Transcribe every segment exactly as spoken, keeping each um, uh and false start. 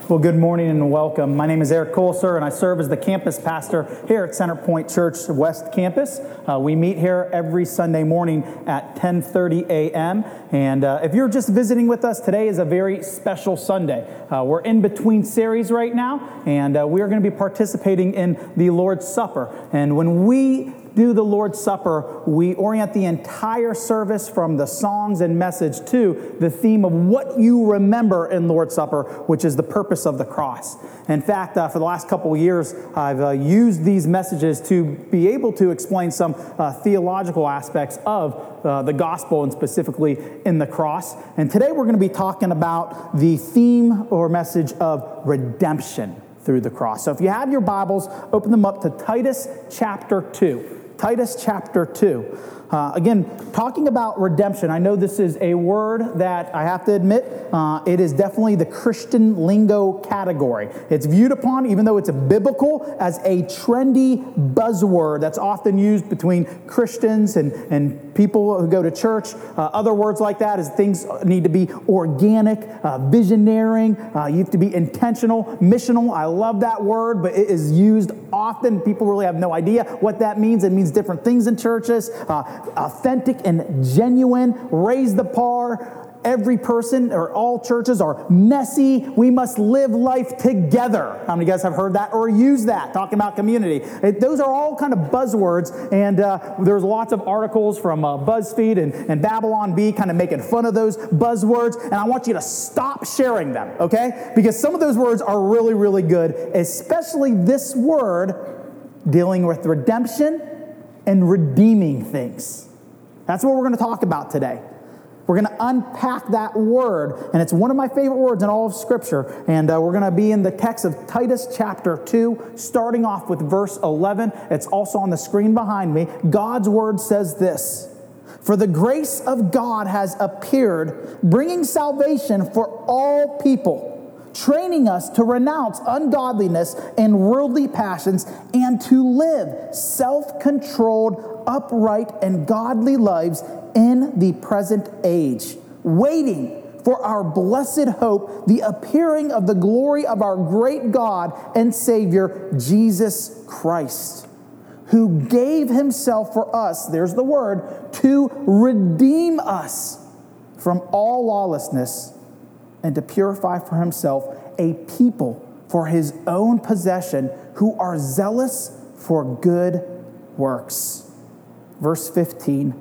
Well, good morning and welcome. My name is Eric Colser, and I serve as the campus pastor here at Center Point Church West Campus. Uh, we meet here every Sunday morning at ten thirty a.m. And uh, if you're just visiting with us, today is a very special Sunday. Uh, we're in between series right now, and uh, we're going to be participating in the Lord's Supper. And when we do the Lord's Supper, we orient the entire service from the songs and message to the theme of what you remember in Lord's Supper, which is the purpose of the cross. In fact, uh, for the last couple of years, I've uh, used these messages to be able to explain some uh, theological aspects of uh, the gospel, and specifically in the cross. And today we're going to be talking about the theme or message of redemption through the cross. So if you have your Bibles, open them up to Titus chapter two. Titus chapter two. Uh, again, talking about redemption, I know this is a word that I have to admit, uh, it is definitely the Christian lingo category. It's viewed upon, even though it's a biblical, as a trendy buzzword that's often used between Christians and, and people who go to church. Uh, other words like that is things need to be organic, uh, visionary, uh, you have to be intentional, missional. I love that word, but it is used often. People really have no idea what that means. It means different things in churches. Uh, authentic and genuine, raise the par. Every person or all churches are messy. We must live life together. How many of you guys have heard that or used that, talking about community? It, those are all kind of buzzwords, and uh, there's lots of articles from uh, BuzzFeed and, and Babylon Bee kind of making fun of those buzzwords, and I want you to stop sharing them, okay? Because some of those words are really, really good, especially this word dealing with redemption and redeeming things. That's what we're going to talk about today. We're going to unpack that word, and it's one of my favorite words in all of Scripture, and uh, we're going to be in the text of Titus chapter two, starting off with verse eleven. It's also on the screen behind me. God's word says this: "For the grace of God has appeared, bringing salvation for all people, training us to renounce ungodliness and worldly passions, and to live self-controlled, upright, and godly lives in the present age, waiting for our blessed hope, the appearing of the glory of our great God and Savior, Jesus Christ, who gave himself for us," there's the word, "to redeem us from all lawlessness, and to purify for himself a people for his own possession, who are zealous for good works." Verse fifteen,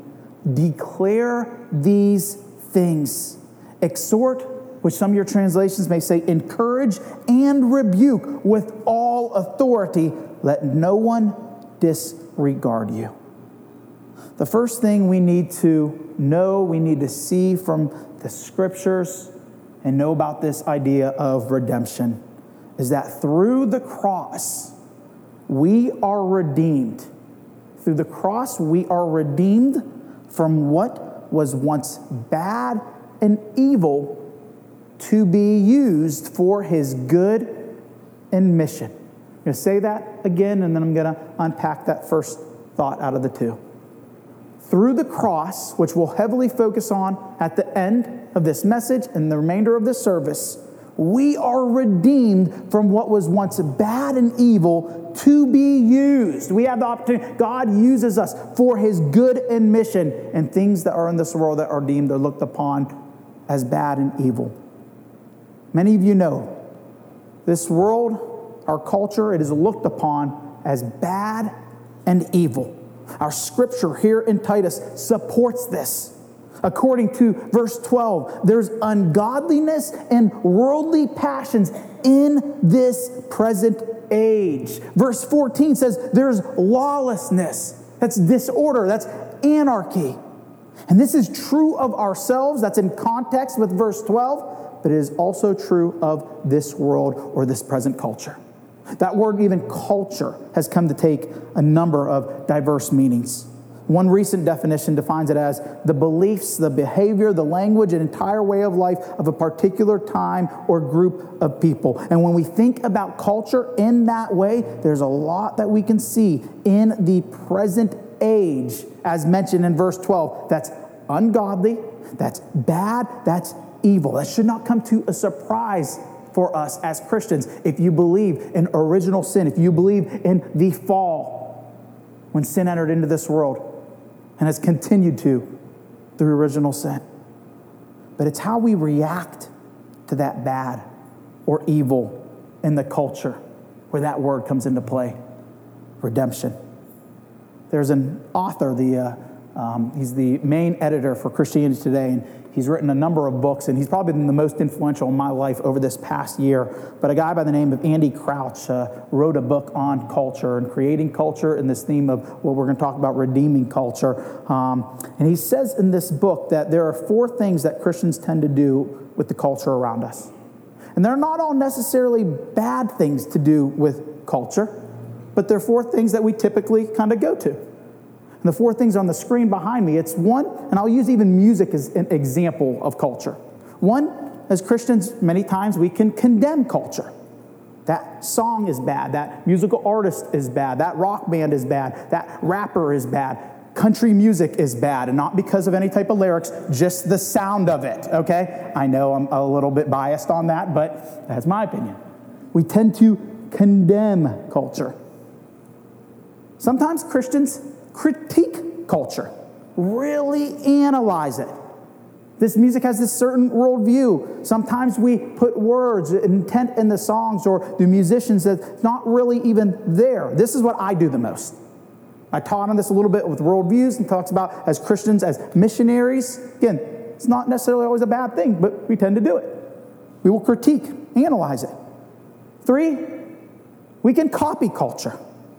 "Declare these things. Exhort," which some of your translations may say, "encourage and rebuke with all authority. Let no one disregard you." The first thing we need to know, we need to see from the Scriptures and know about this idea of redemption is that through the cross, we are redeemed. Through the cross, we are redeemed from what was once bad and evil to be used for his good and mission. I'm going to say that again, and then I'm going to unpack that first thought out of the two. Through the cross, which we'll heavily focus on at the end of this message and the remainder of this service, we are redeemed from what was once bad and evil to be used. We have the opportunity. God uses us for his good and mission, and things that are in this world that are deemed or looked upon as bad and evil. Many of you know this world, our culture, it is looked upon as bad and evil. Our scripture here in Titus supports this. According to verse twelve, there's ungodliness and worldly passions in this present age. Verse fourteen says there's lawlessness. That's disorder. That's anarchy. And this is true of ourselves. That's in context with verse twelve, but it is also true of this world or this present culture. That word, even culture, has come to take a number of diverse meanings. One recent definition defines it as the beliefs, the behavior, the language, and entire way of life of a particular time or group of people. And when we think about culture in that way, there's a lot that we can see in the present age, as mentioned in verse twelve. That's ungodly, that's bad, that's evil. That should not come to a surprise for us as Christians. If you believe in original sin, if you believe in the fall, when sin entered into this world and has continued to through original sin. But it's how we react to that bad or evil in the culture where that word comes into play. Redemption. There's an author, the uh, um, he's the main editor for Christianity Today, and he's written a number of books, and he's probably been the most influential in my life over this past year. But a guy by the name of Andy Crouch uh, wrote a book on culture and creating culture and this theme of what we're going to talk about, redeeming culture. Um, and he says in this book that there are four things that Christians tend to do with the culture around us. And they're not all necessarily bad things to do with culture, but they're four things that we typically kind of go to. And the four things on the screen behind me, it's one, and I'll use even music as an example of culture. One, as Christians, many times we can condemn culture. That song is bad, that musical artist is bad, that rock band is bad, that rapper is bad, country music is bad, and not because of any type of lyrics, just the sound of it, okay? I know I'm a little bit biased on that, but that's my opinion. We tend to condemn culture. Sometimes Christians critique culture, really analyze it. This music has this certain worldview. Sometimes we put words, intent in the songs or the musicians that's not really even there. This is what I do the most. I taught on this a little bit with worldviews and talks about as Christians, as missionaries. Again, it's not necessarily always a bad thing, but we tend to do it. We will critique, analyze it. Three, we can copy culture.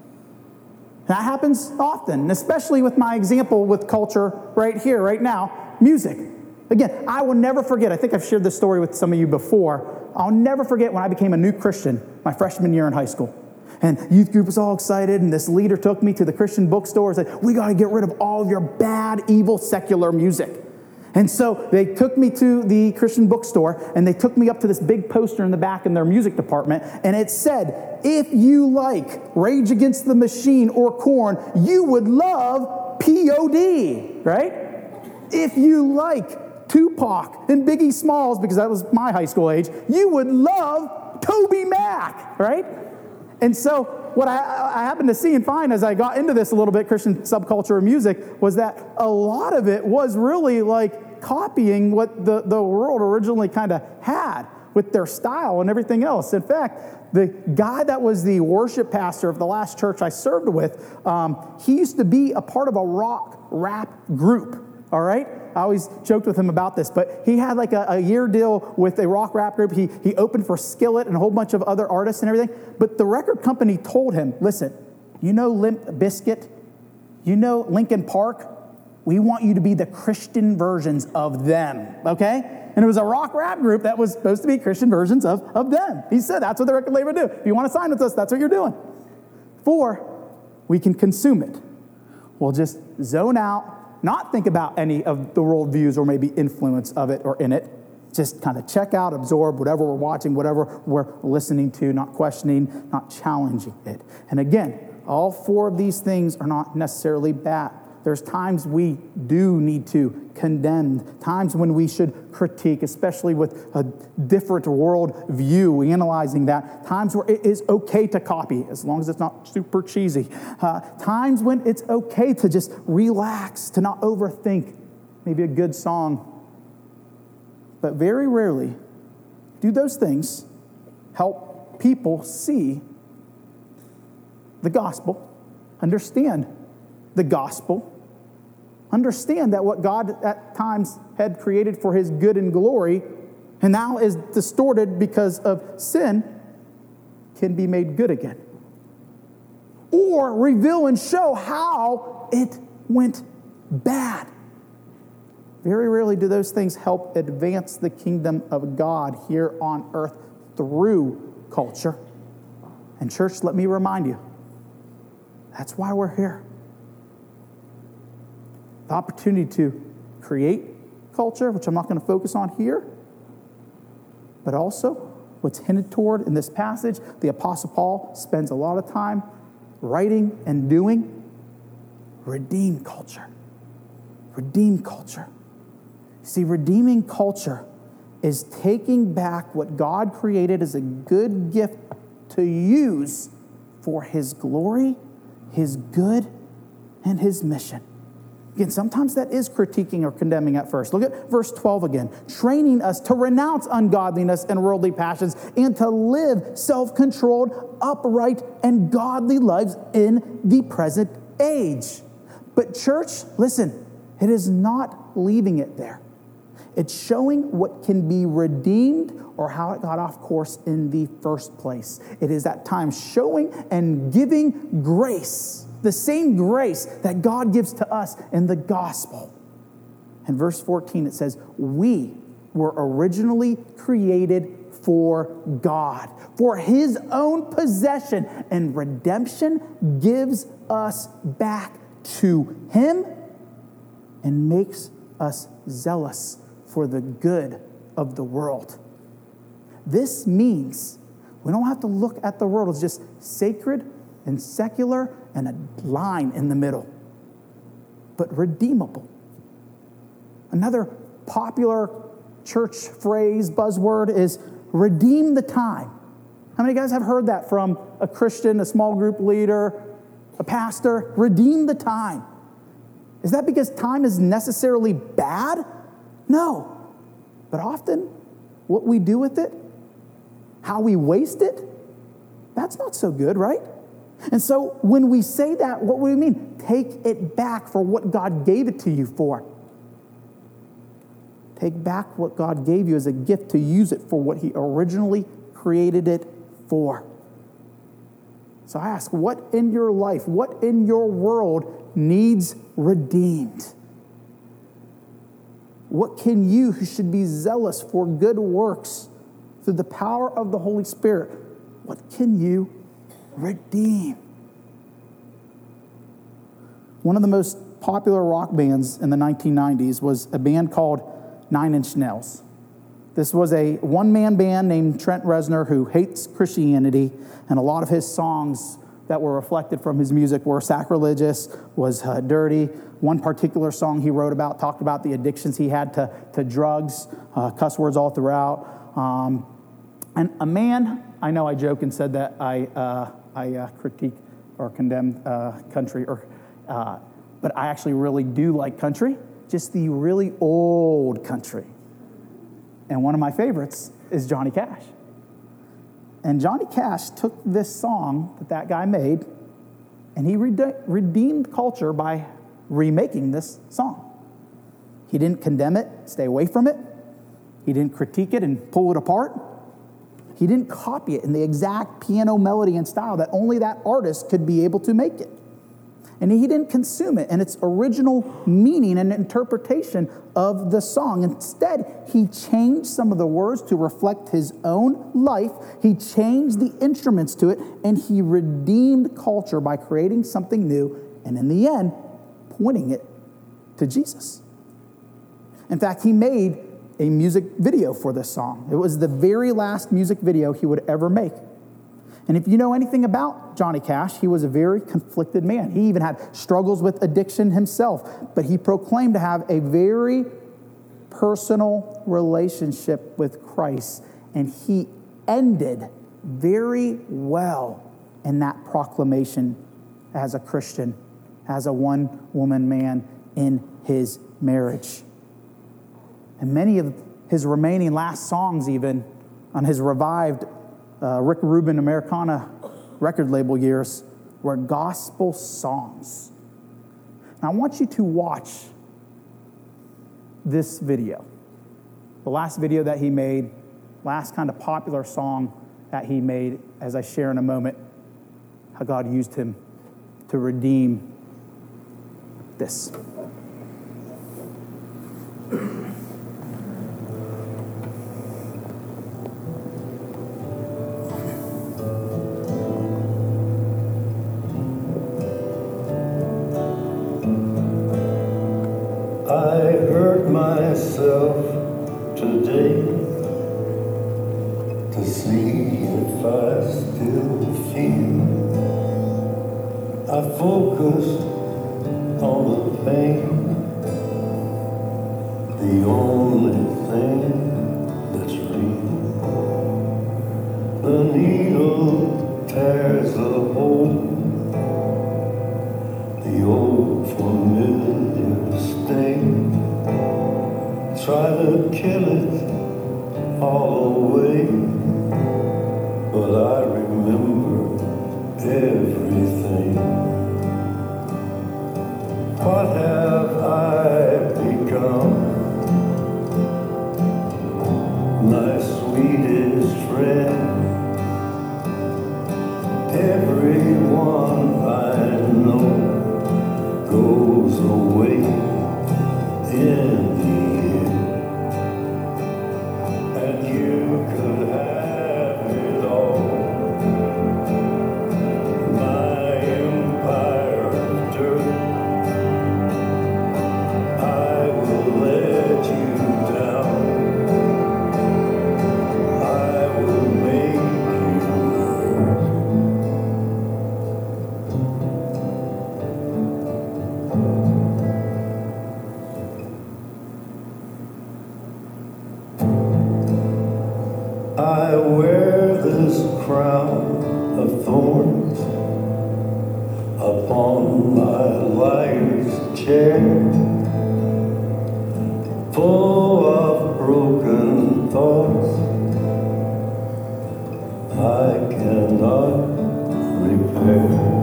That happens often, and especially with my example with culture right here, right now, music. Again, I will never forget, I think I've shared this story with some of you before. I'll never forget when I became a new Christian my freshman year in high school. And youth group was all excited, and this leader took me to the Christian bookstore and said, we got to get rid of all of your bad, evil, secular music. And so they took me to the Christian bookstore, and they took me up to this big poster in the back in their music department, and it said, if you like Rage Against the Machine or Korn, you would love P O D, right? If you like Tupac and Biggie Smalls, because that was my high school age, you would love Toby Mac, right? And so what I, I happened to see and find as I got into this a little bit, Christian subculture of music, was that a lot of it was really like copying what the, the world originally kind of had with their style and everything else. In fact, the guy that was the worship pastor of the last church I served with, um, he used to be a part of a rock rap group, all right? I always joked with him about this, but he had like a, a year deal with a rock rap group. He, he opened for Skillet and a whole bunch of other artists and everything, but the record company told him, listen, you know Limp Bizkit? You know Linkin Park? We want you to be the Christian versions of them, okay? And it was a rock rap group that was supposed to be Christian versions of, of them. He said that's what the record label would do. If you want to sign with us, that's what you're doing. Four, we can consume it. We'll just zone out, not think about any of the worldviews or maybe influence of it or in it. Just kind of check out, absorb whatever we're watching, whatever we're listening to, not questioning, not challenging it. And again, all four of these things are not necessarily bad. There's times we do need to condemn, times when we should critique, especially with a different world view, analyzing that, times where it is okay to copy, as long as it's not super cheesy, uh, times when it's okay to just relax, to not overthink maybe a good song. But very rarely do those things help people see the gospel, understand the gospel, understand that what God at times had created for his good and glory and now is distorted because of sin can be made good again. Or reveal and show how it went bad. Very rarely do those things help advance the kingdom of God here on earth through culture. And church, let me remind you, that's why we're here. The opportunity to create culture, which I'm not going to focus on here, but also what's hinted toward in this passage, the Apostle Paul spends a lot of time writing and doing. Redeem culture. Redeem culture. See, redeeming culture is taking back what God created as a good gift to use for his glory, his good, and his mission. Again, sometimes that is critiquing or condemning at first. Look at verse twelve again. Training us to renounce ungodliness and worldly passions and to live self-controlled, upright, and godly lives in the present age. But church, listen, it is not leaving it there. It's showing what can be redeemed or how it got off course in the first place. It is that time showing and giving grace, the same grace that God gives to us in the gospel. In verse fourteen, it says, we were originally created for God, for his own possession, and redemption gives us back to him and makes us zealous for the good of the world. This means we don't have to look at the world as just sacred and secular and a line in the middle, but redeemable. Another popular church phrase, buzzword, is redeem the time. How many of you guys have heard that from a Christian, a small group leader, a pastor? Redeem the time. Is that because time is necessarily bad? No. But often, what we do with it, how we waste it, that's not so good, right? And so when we say that, what do we mean? Take it back for what God gave it to you for. Take back what God gave you as a gift to use it for what he originally created it for. So I ask, what in your life, what in your world needs redeemed? What can you, who should be zealous for good works through the power of the Holy Spirit, what can you redeem? One of the most popular rock bands in the nineteen nineties was a band called Nine Inch Nails. This was a one-man band named Trent Reznor who hates Christianity, and a lot of his songs that were reflected from his music were sacrilegious, was uh, dirty. One particular song he wrote about talked about the addictions he had to, to drugs, uh, cuss words all throughout. Um, and a man, I know I joke and said that I uh, I uh, critique or condemn uh, country, or uh, but I actually really do like country, just the really old country. And one of my favorites is Johnny Cash. And Johnny Cash took this song that that guy made, and he rede- redeemed culture by remaking this song. He didn't condemn it, stay away from it. He didn't critique it and pull it apart. He didn't copy it in the exact piano melody and style that only that artist could be able to make it. And he didn't consume it in its original meaning and interpretation of the song. Instead, he changed some of the words to reflect his own life. He changed the instruments to it, and he redeemed culture by creating something new, and in the end, pointing it to Jesus. In fact, he made a music video for this song. It was the very last music video he would ever make. And if you know anything about Johnny Cash, he was a very conflicted man. He even had struggles with addiction himself, but he proclaimed to have a very personal relationship with Christ, and he ended very well in that proclamation as a Christian, as a one-woman man in his marriage. And many of his remaining last songs, even on his revived uh, Rick Rubin Americana record label years, were gospel songs. Now, I want you to watch this video. The last video that he made, last kind of popular song that he made, as I share in a moment, how God used him to redeem this. I hurt myself today to see if I still feel. I focus on the pain, the only thing needle tears a hole, the old familiar sting. Try to kill it all away, but I remember everything. What have I become? My sweetest friend. Everyone I know goes away in the end, and you could have it all. My empire of dirt, I will let you down. I will make you hurt. I wear this crown of thorns upon my liar's chair, full of broken thoughts I cannot repair.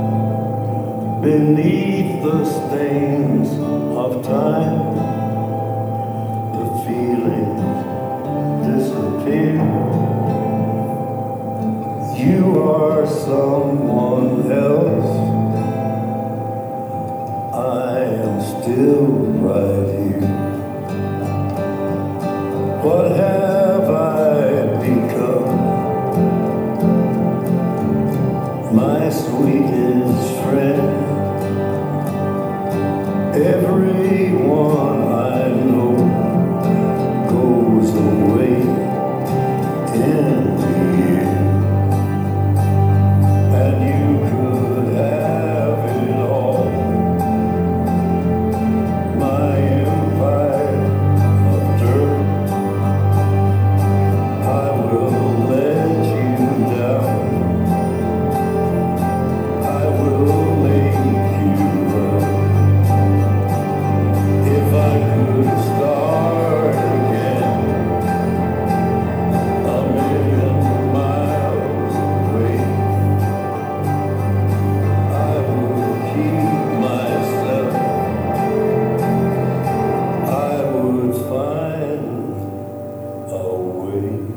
Beneath the stains of time, the feelings disappear. You are someone else. I am still right here. What have I become? My sweetest friend. Everyone I know goes away in the end, and you could have it all. My empire of dirt, I will let you down. I will make you hurt. If I could start again, a million miles away, I would keep myself. I would find a way.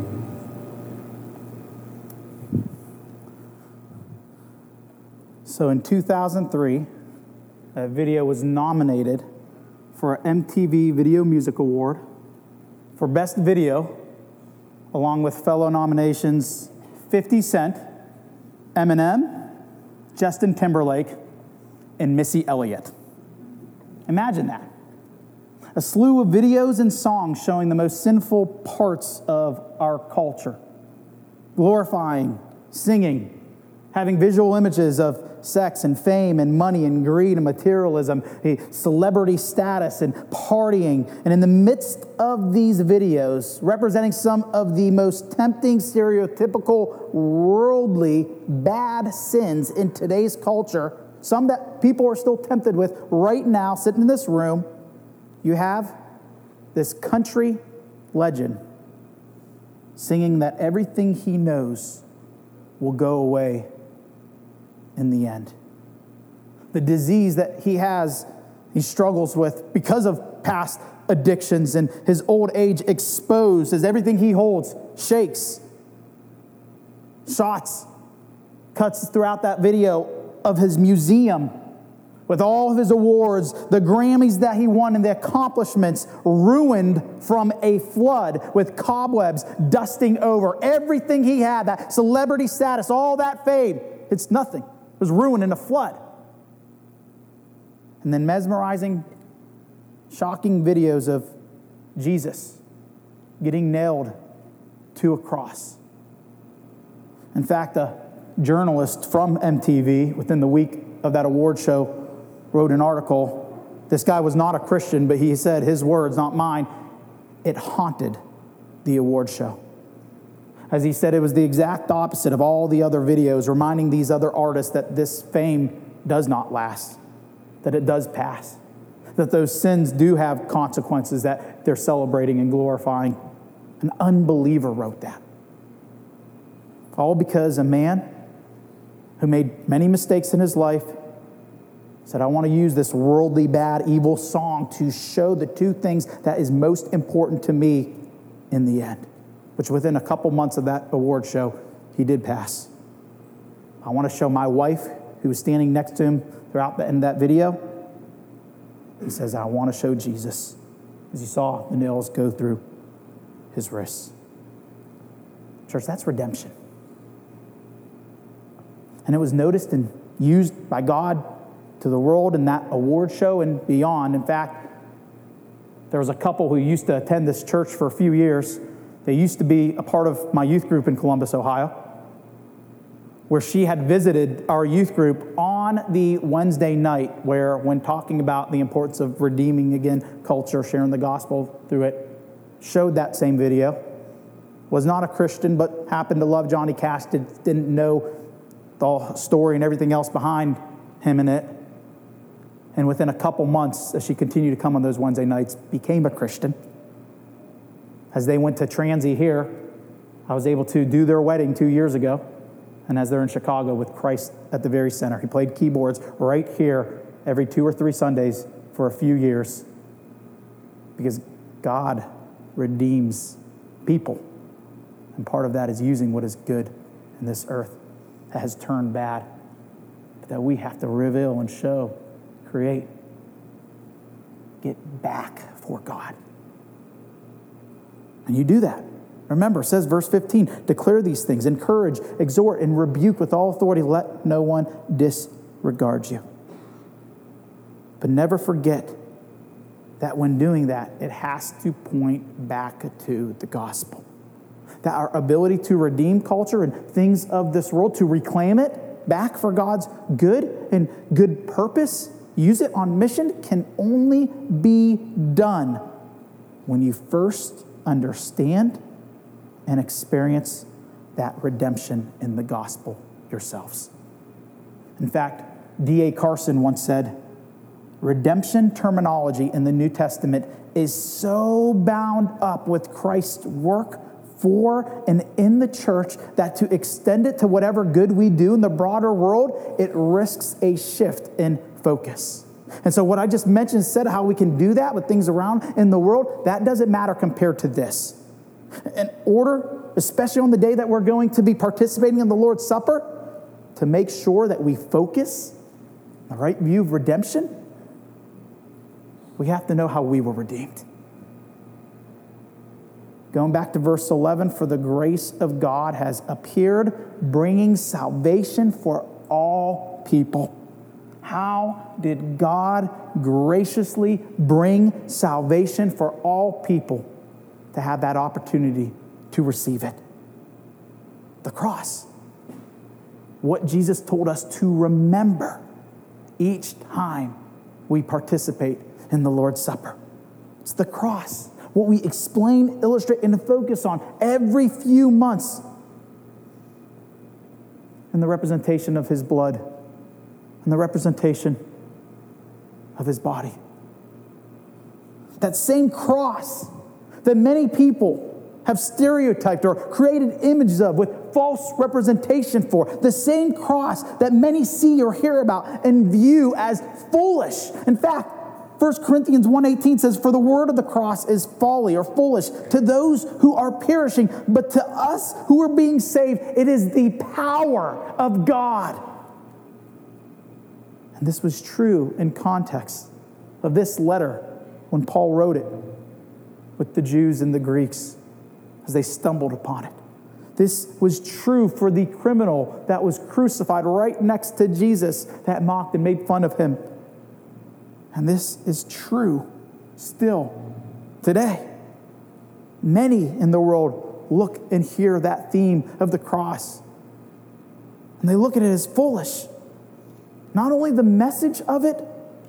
So in two thousand three, that video was nominated for an M T V Video Music Award for Best Video, along with fellow nominations fifty Cent, Eminem, Justin Timberlake, and Missy Elliott. Imagine that. A slew of videos and songs showing the most sinful parts of our culture, glorifying, singing, having visual images of sex and fame and money and greed and materialism, a celebrity status and partying. And in the midst of these videos, representing some of the most tempting, stereotypical, worldly, bad sins in today's culture, some that people are still tempted with right now, sitting in this room, you have this country legend singing that everything he knows will go away in the end. The disease that he has, he struggles with because of past addictions and his old age exposed as everything he holds shakes. Shots, cuts throughout that video of his museum with all of his awards, the Grammys that he won and the accomplishments ruined from a flood with cobwebs dusting over everything he had, that celebrity status, all that fame. It's nothing. It was ruined in a flood. And then mesmerizing, shocking videos of Jesus getting nailed to a cross. In fact, a journalist from M T V within the week of that award show wrote an article. This guy was not a Christian, but he said, his words, not mine, it haunted the award show. As he said, it was the exact opposite of all the other videos, reminding these other artists that this fame does not last, that it does pass, that those sins do have consequences that they're celebrating and glorifying. An unbeliever wrote that. All because a man who made many mistakes in his life said, I want to use this worldly, bad, evil song to show the two things that is most important to me in the end, which within a couple months of that award show, he did pass. I want to show my wife, who was standing next to him throughout the end of that video. He says, I want to show Jesus, as you saw the nails go through his wrists. Church, that's redemption. And it was noticed and used by God to the world in that award show and beyond. In fact, there was a couple who used to attend this church for a few years. They used to be a part of my youth group in Columbus, Ohio, where she had visited our youth group on the Wednesday night, where when talking about the importance of redeeming, again, culture, sharing the gospel through it, showed that same video. Was not a Christian, but happened to love Johnny Cash, did, didn't know the story and everything else behind him in it. And within a couple months, as she continued to come on those Wednesday nights, became a Christian. As they went to Transy here, I was able to do their wedding two years ago. And as they're in Chicago with Christ at the very center, he played keyboards right here every two or three Sundays for a few years. Because God redeems people. And part of that is using what is good in this earth that has turned bad, but that we have to reveal and show, create, get back for God. And you do that. Remember, it says verse fifteen, declare these things, encourage, exhort, and rebuke with all authority. Let no one disregard you. But never forget that when doing that, it has to point back to the gospel. That our ability to redeem culture and things of this world, to reclaim it back for God's good and good purpose, use it on mission, can only be done when you first understand and experience that redemption in the gospel yourselves. In fact, D A Carson once said, redemption terminology in the New Testament is so bound up with Christ's work for and in the church that to extend it to whatever good we do in the broader world, it risks a shift in focus. And so what I just mentioned, said how we can do that with things around in the world, that doesn't matter compared to this. In order, especially on the day that we're going to be participating in the Lord's Supper, to make sure that we focus on the right view of redemption, we have to know how we were redeemed. Going back to verse eleven, for the grace of God has appeared, bringing salvation for all people. How did God graciously bring salvation for all people to have that opportunity to receive it? The cross. What Jesus told us to remember each time we participate in the Lord's Supper. It's the cross. What we explain, illustrate, and focus on every few months in the representation of his blood and the representation of his body. That same cross that many people have stereotyped or created images of with false representation for. The same cross that many see or hear about and view as foolish. In fact, First Corinthians one eighteen says, for the word of the cross is folly or foolish to those who are perishing, but to us who are being saved, it is the power of God. And this was true in context of this letter when Paul wrote it with the Jews and the Greeks as they stumbled upon it. This was true for the criminal that was crucified right next to Jesus that mocked and made fun of him. And this is true still today. Many in the world look and hear that theme of the cross, and they look at it as foolish. Not only the message of it,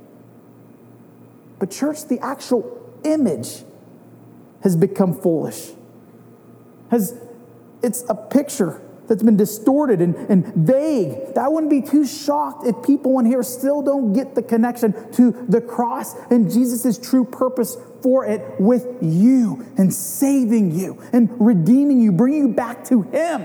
but church, the actual image has become foolish. Has it's a picture that's been distorted and, and vague. I wouldn't be too shocked if people in here still don't get the connection to the cross and Jesus' true purpose for it with you and saving you and redeeming you, bringing you back to Him.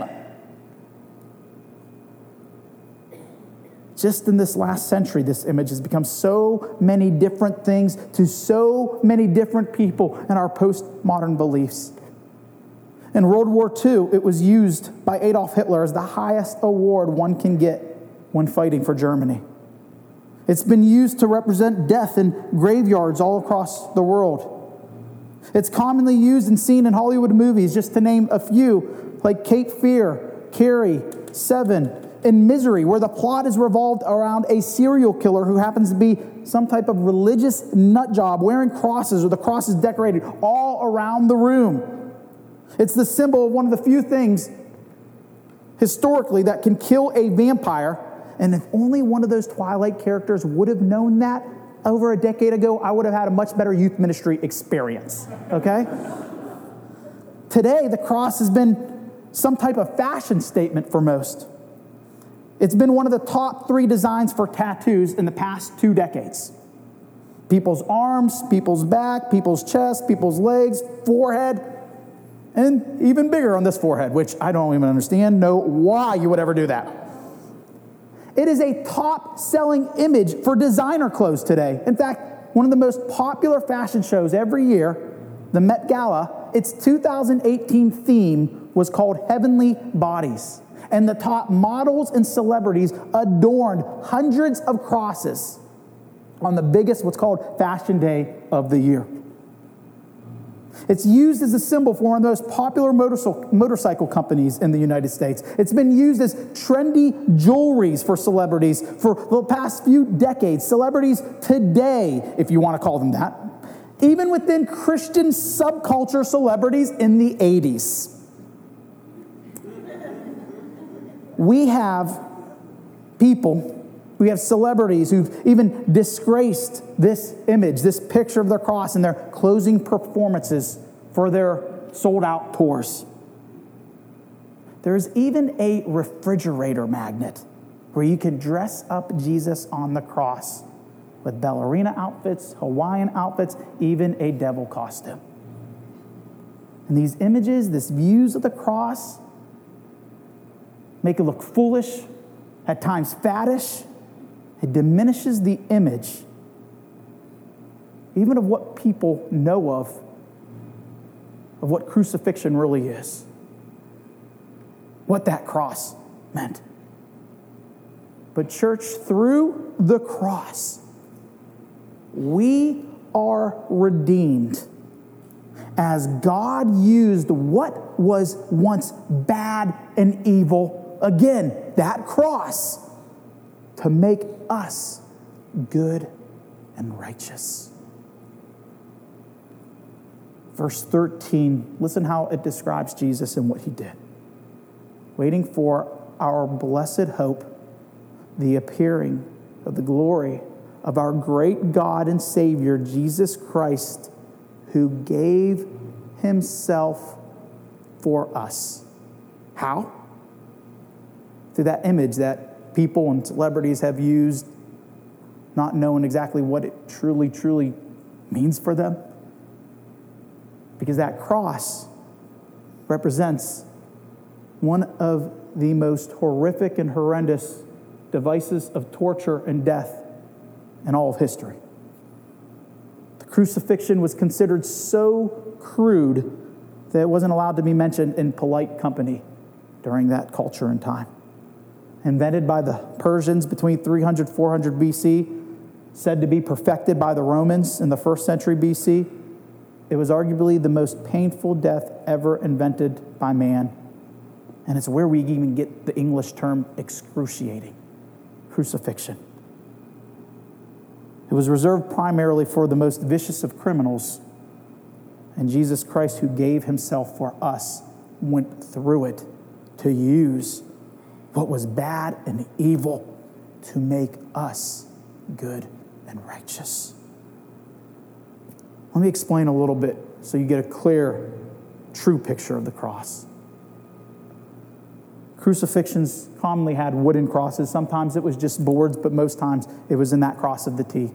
Just in this last century, this image has become so many different things to so many different people in our postmodern beliefs. In World War Two, it was used by Adolf Hitler as the highest award one can get when fighting for Germany. It's been used to represent death in graveyards all across the world. It's commonly used and seen in Hollywood movies, just to name a few, like Cape Fear, Carrie, Seven, and Misery, where the plot is revolved around a serial killer who happens to be some type of religious nut job wearing crosses, or the crosses decorated all around the room. It's the symbol of one of the few things historically that can kill a vampire. And if only one of those Twilight characters would have known that over a decade ago, I would have had a much better youth ministry experience, okay? Today, the cross has been some type of fashion statement for most. It's been one of the top three designs for tattoos in the past two decades. People's arms, people's back, people's chest, people's legs, forehead, and even bigger on this forehead, which I don't even understand, know why you would ever do that. It is a top-selling image for designer clothes today. In fact, one of the most popular fashion shows every year, the Met Gala, its two thousand eighteen theme was called Heavenly Bodies. And the top models and celebrities adorned hundreds of crosses on the biggest, what's called Fashion Day of the year. It's used as a symbol for one of the most popular motorcycle companies in the United States. It's been used as trendy jewelries for celebrities for the past few decades. Celebrities today, if you want to call them that, even within Christian subculture celebrities in the eighties. We have people, we have celebrities who've even disgraced this image, this picture of the cross in their closing performances for their sold-out tours. There's even a refrigerator magnet where you can dress up Jesus on the cross with ballerina outfits, Hawaiian outfits, even a devil costume. And these images, these views of the cross, make it look foolish, at times faddish. It diminishes the image, even of what people know of, of what crucifixion really is, what that cross meant. But church, through the cross, we are redeemed as God used what was once bad and evil, again, that cross, to make us good and righteous. Verse thirteen, listen how it describes Jesus and what he did. Waiting for our blessed hope, the appearing of the glory of our great God and Savior, Jesus Christ, who gave himself for us. How? Through that image that people and celebrities have used, not knowing exactly what it truly, truly means for them. Because that cross represents one of the most horrific and horrendous devices of torture and death in all of history. The crucifixion was considered so crude that it wasn't allowed to be mentioned in polite company during that culture and time. Invented by the Persians between three hundred, four hundred B C, said to be perfected by the Romans in the first century B C, it was arguably the most painful death ever invented by man. And it's where we even get the English term excruciating, crucifixion. It was reserved primarily for the most vicious of criminals. And Jesus Christ, who gave himself for us, went through it to use what was bad and evil to make us good and righteous. Let me explain a little bit so you get a clear, true picture of the cross. Crucifixions commonly had wooden crosses. Sometimes it was just boards, but most times it was in that cross of the T.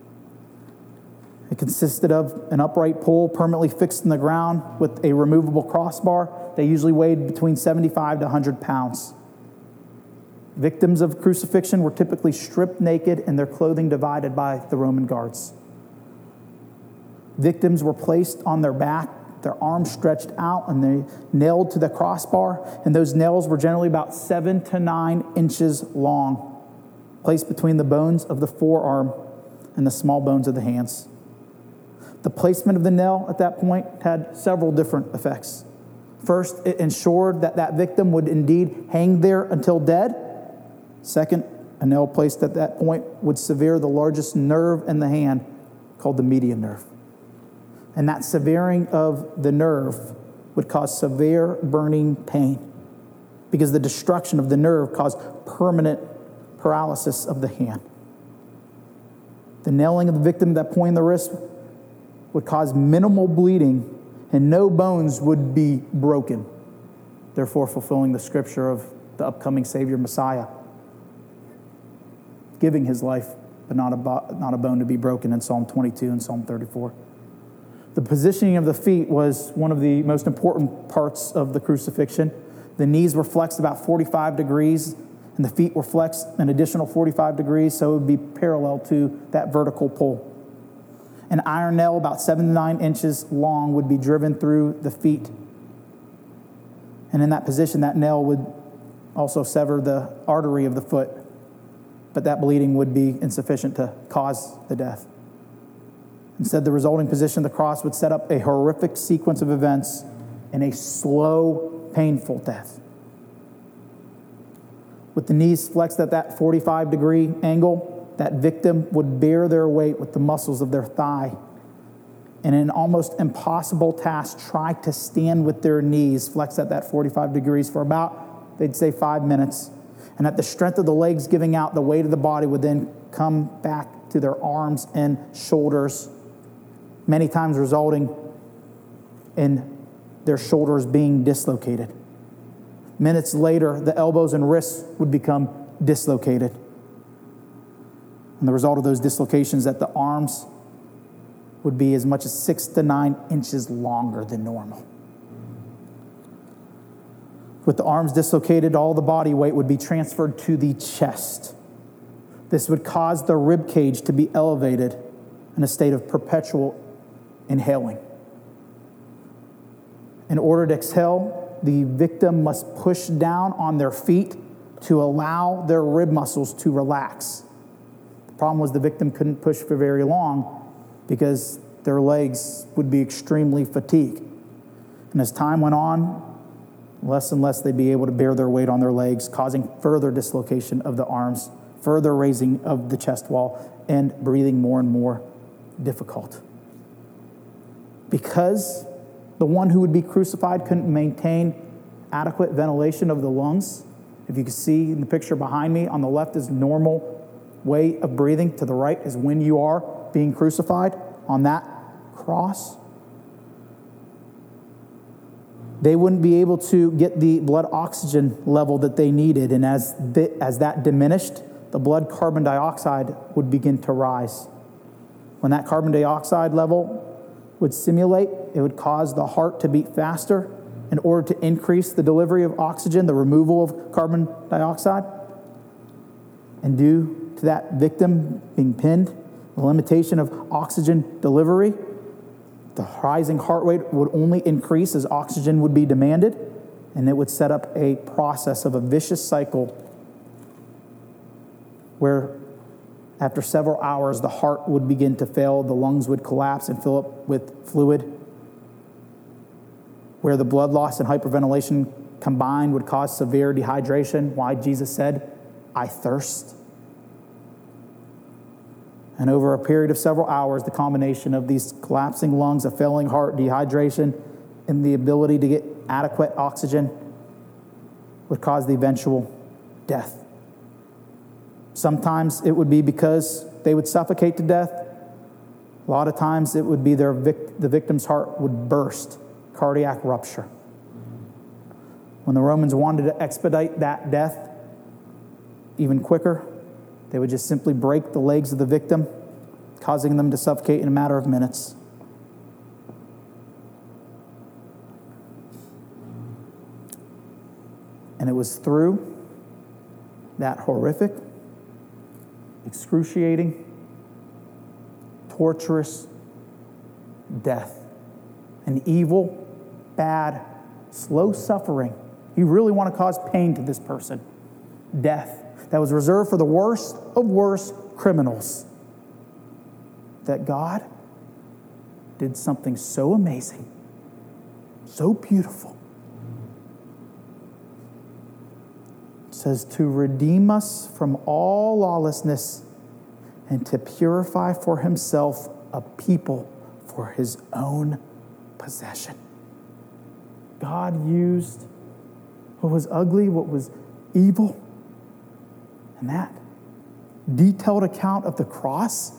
It consisted of an upright pole permanently fixed in the ground with a removable crossbar. They usually weighed between seventy-five to one hundred pounds. Victims of crucifixion were typically stripped naked and their clothing divided by the Roman guards. Victims were placed on their back, their arms stretched out, and they nailed to the crossbar. And those nails were generally about seven to nine inches long, placed between the bones of the forearm and the small bones of the hands. The placement of the nail at that point had several different effects. First, it ensured that that victim would indeed hang there until dead. Second, a nail placed at that point would sever the largest nerve in the hand, called the median nerve. And that severing of the nerve would cause severe burning pain, because the destruction of the nerve caused permanent paralysis of the hand. The nailing of the victim at that point in the wrist would cause minimal bleeding, and no bones would be broken, therefore fulfilling the scripture of the upcoming Savior Messiah, giving his life, but not a, bo- not a bone to be broken in Psalm twenty-two and Psalm thirty-four. The positioning of the feet was one of the most important parts of the crucifixion. The knees were flexed about forty-five degrees, and the feet were flexed an additional forty-five degrees, so it would be parallel to that vertical pole. An iron nail about seven to nine inches long would be driven through the feet. And in that position, that nail would also sever the artery of the foot, but that bleeding would be insufficient to cause the death. Instead, the resulting position of the cross would set up a horrific sequence of events and a slow, painful death. With the knees flexed at that forty-five degree angle, that victim would bear their weight with the muscles of their thigh. And in an almost impossible task, try to stand with their knees flexed at that forty-five degrees for about, they'd say, five minutes. And at the strength of the legs giving out, the weight of the body would then come back to their arms and shoulders, many times resulting in their shoulders being dislocated. Minutes later, the elbows and wrists would become dislocated. And the result of those dislocations, that the arms would be as much as six to nine inches longer than normal. With the arms dislocated, all the body weight would be transferred to the chest. This would cause the rib cage to be elevated in a state of perpetual inhaling. In order to exhale, the victim must push down on their feet to allow their rib muscles to relax. The problem was the victim couldn't push for very long because their legs would be extremely fatigued. And as time went on, less and less they'd be able to bear their weight on their legs, causing further dislocation of the arms, further raising of the chest wall, and breathing more and more difficult. Because the one who would be crucified couldn't maintain adequate ventilation of the lungs. If you can see in the picture behind me, on the left is normal way of breathing. To the right is when you are being crucified on that cross. They wouldn't be able to get the blood oxygen level that they needed. And as, the, as that diminished, the blood carbon dioxide would begin to rise. When that carbon dioxide level would simulate, it would cause the heart to beat faster in order to increase the delivery of oxygen, the removal of carbon dioxide. And due to that victim being pinned, the limitation of oxygen delivery, the rising heart rate would only increase as oxygen would be demanded, and it would set up a process of a vicious cycle where after several hours, the heart would begin to fail, the lungs would collapse and fill up with fluid, where the blood loss and hyperventilation combined would cause severe dehydration, why Jesus said, "I thirst." And over a period of several hours, the combination of these collapsing lungs, a failing heart, dehydration, and the ability to get adequate oxygen would cause the eventual death. Sometimes it would be because they would suffocate to death. A lot of times it would be their vic- the victim's heart would burst, cardiac rupture. When the Romans wanted to expedite that death even quicker, they would just simply break the legs of the victim, causing them to suffocate in a matter of minutes. And it was through that horrific, excruciating, torturous death, an evil, bad, slow suffering. You really want to cause pain to this person. Death that was reserved for the worst of worst criminals. That God did something so amazing, so beautiful. It says to redeem us from all lawlessness and to purify for himself a people for his own possession. God used what was ugly, what was evil, and that detailed account of the cross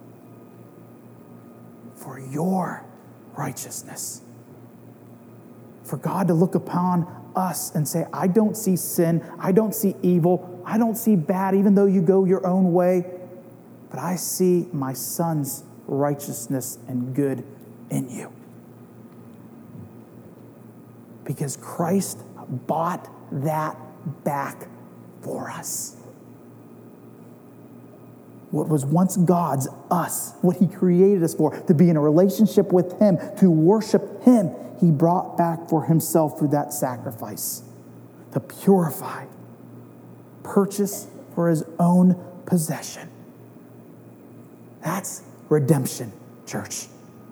for your righteousness. For God to look upon us and say, I don't see sin, I don't see evil, I don't see bad, even though you go your own way, but I see my Son's righteousness and good in you. Because Christ bought that back for us. What was once God's, us, what he created us for, to be in a relationship with him, to worship him, he brought back for himself through that sacrifice, to purify, purchase for his own possession. That's redemption, church.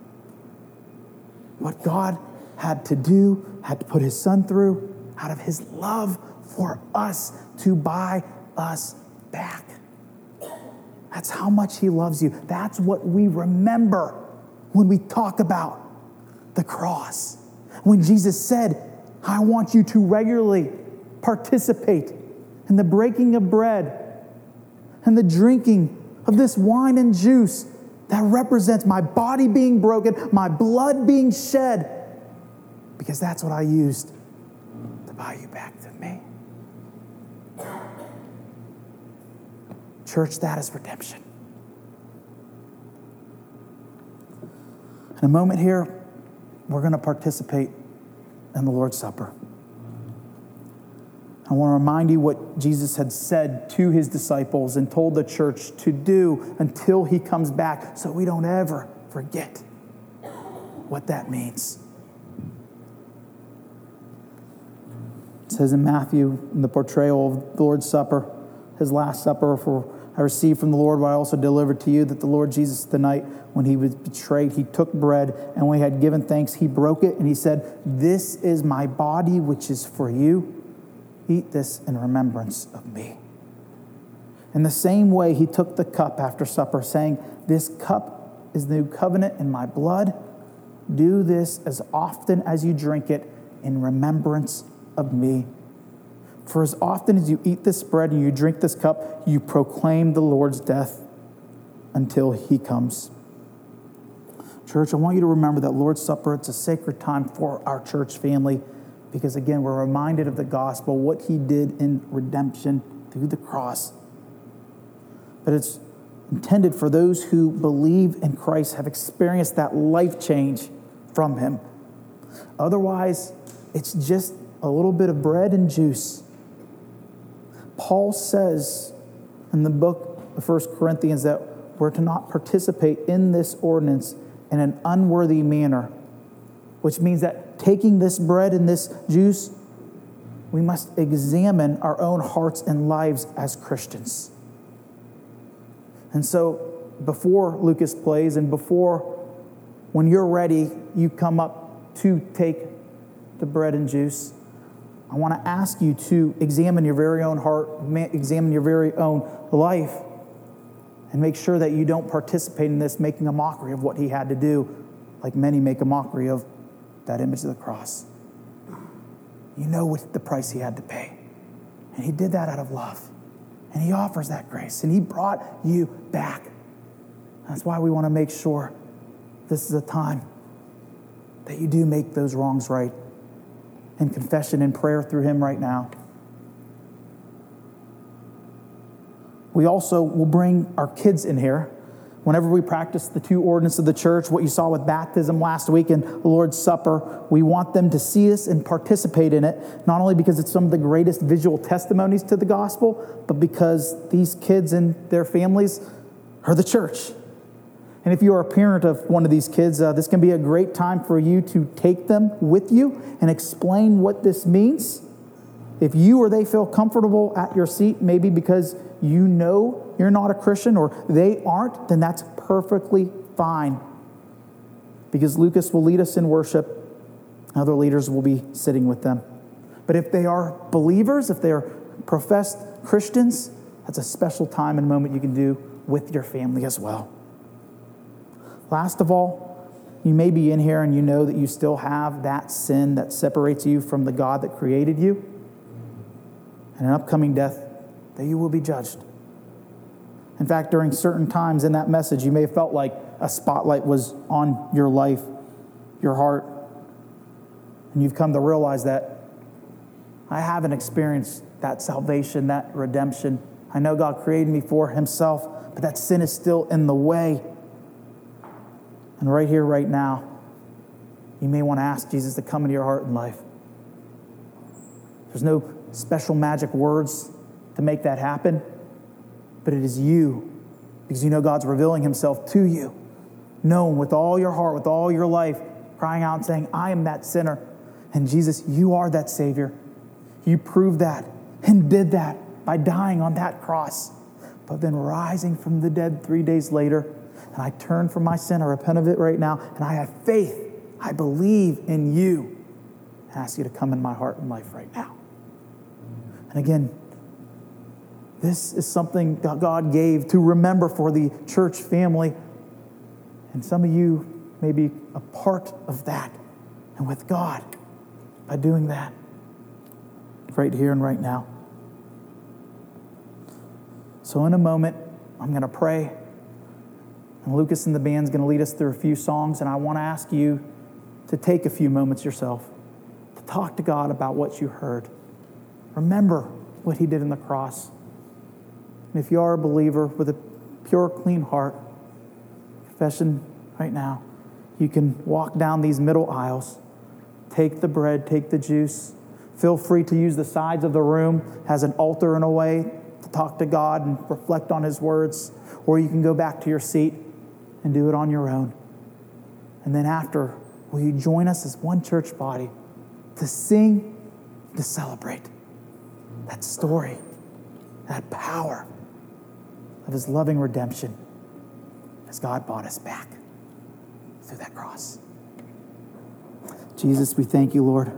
What God had to do, had to put his Son through, out of his love for us, to buy us back. That's how much he loves you. That's what we remember when we talk about the cross. When Jesus said, I want you to regularly participate in the breaking of bread and the drinking of this wine and juice that represents my body being broken, my blood being shed, because that's what I used to buy you back to me. Church, that is redemption. In a moment here, we're going to participate in the Lord's Supper. I want to remind you what Jesus had said to his disciples and told the church to do until he comes back, so we don't ever forget what that means. It says in Matthew, in the portrayal of the Lord's Supper, his last supper, for I received from the Lord what I also delivered to you, that the Lord Jesus, the night when he was betrayed, he took bread, and when he had given thanks, he broke it, and he said, this is my body, which is for you. Eat this in remembrance of me. In the same way, he took the cup after supper, saying, this cup is the new covenant in my blood. Do this as often as you drink it in remembrance of me. For as often as you eat this bread and you drink this cup, you proclaim the Lord's death until he comes. Church, I want you to remember that Lord's Supper, it's a sacred time for our church family, because again, we're reminded of the gospel, what he did in redemption through the cross. But it's intended for those who believe in Christ, have experienced that life change from him. Otherwise, it's just a little bit of bread and juice. Paul says in the book of First Corinthians that we're to not participate in this ordinance in an unworthy manner, which means that taking this bread and this juice, we must examine our own hearts and lives as Christians. And so before Lucas plays and before, when you're ready, you come up to take the bread and juice, I want to ask you to examine your very own heart, examine your very own life, and make sure that you don't participate in this making a mockery of what he had to do, like many make a mockery of that image of the cross. You know what the price he had to pay. And he did that out of love. And he offers that grace. And he brought you back. That's why we want to make sure this is a time that you do make those wrongs right in confession and prayer through him right now. We also will bring our kids in here. Whenever we practice the two ordinances of the church, what you saw with baptism last week and the Lord's Supper, we want them to see us and participate in it, not only because it's some of the greatest visual testimonies to the gospel, but because these kids and their families are the church. And if you are a parent of one of these kids, uh, this can be a great time for you to take them with you and explain what this means. If you or they feel comfortable at your seat, maybe because you know you're not a Christian or they aren't, then that's perfectly fine. Because Lucas will lead us in worship. Other leaders will be sitting with them. But if they are believers, if they are professed Christians, that's a special time and moment you can do with your family as well. Last of all, you may be in here and you know that you still have that sin that separates you from the God that created you. And an upcoming death, that you will be judged. In fact, during certain times in that message, you may have felt like a spotlight was on your life, your heart, and you've come to realize that I haven't experienced that salvation, that redemption. I know God created me for himself, but that sin is still in the way. And right here, right now, you may want to ask Jesus to come into your heart and life. There's no special magic words to make that happen, but it is you, because you know God's revealing himself to you, known with all your heart, with all your life, crying out and saying, I am that sinner. And Jesus, you are that Savior. You proved that and did that by dying on that cross, but then rising from the dead three days later. And I turn from my sin, I repent of it right now, and I have faith. I believe in you. I ask you to come in my heart and life right now. And again, this is something that God gave to remember for the church family. And some of you may be a part of that and with God by doing that right here and right now. So in a moment, I'm going to pray. And Lucas and the band's going to lead us through a few songs. And I want to ask you to take a few moments yourself to talk to God about what you heard. Remember what he did on the cross. And if you are a believer with a pure, clean heart, confession right now, you can walk down these middle aisles, take the bread, take the juice. Feel free to use the sides of the room as an altar in a way to talk to God and reflect on his words. Or you can go back to your seat and do it on your own. And then after, will you join us as one church body to sing, to celebrate that story, that power of his loving redemption as God bought us back through that cross. Jesus, we thank you, Lord,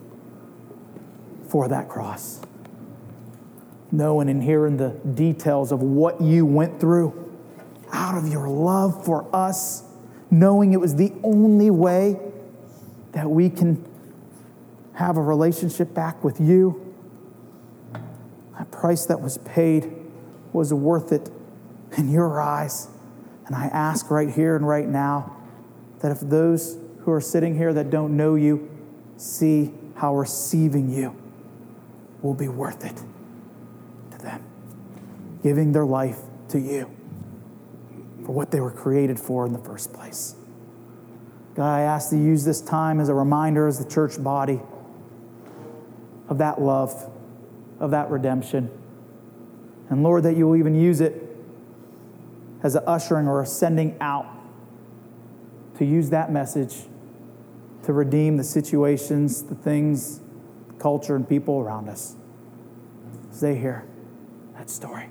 for that cross. Knowing and hearing the details of what you went through out of your love for us, knowing it was the only way that we can have a relationship back with you. That price that was paid was worth it in your eyes. And I ask right here and right now that if those who are sitting here that don't know you see how receiving you will be worth it to them, giving their life to you for what they were created for in the first place. God, I ask that you use this time as a reminder as the church body of that love, of that redemption. And Lord, that you will even use it as an ushering or a sending out to use that message to redeem the situations, the things, the culture, and people around us as they hear that story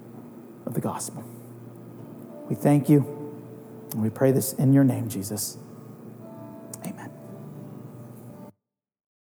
of the gospel. We thank you, and we pray this in your name, Jesus.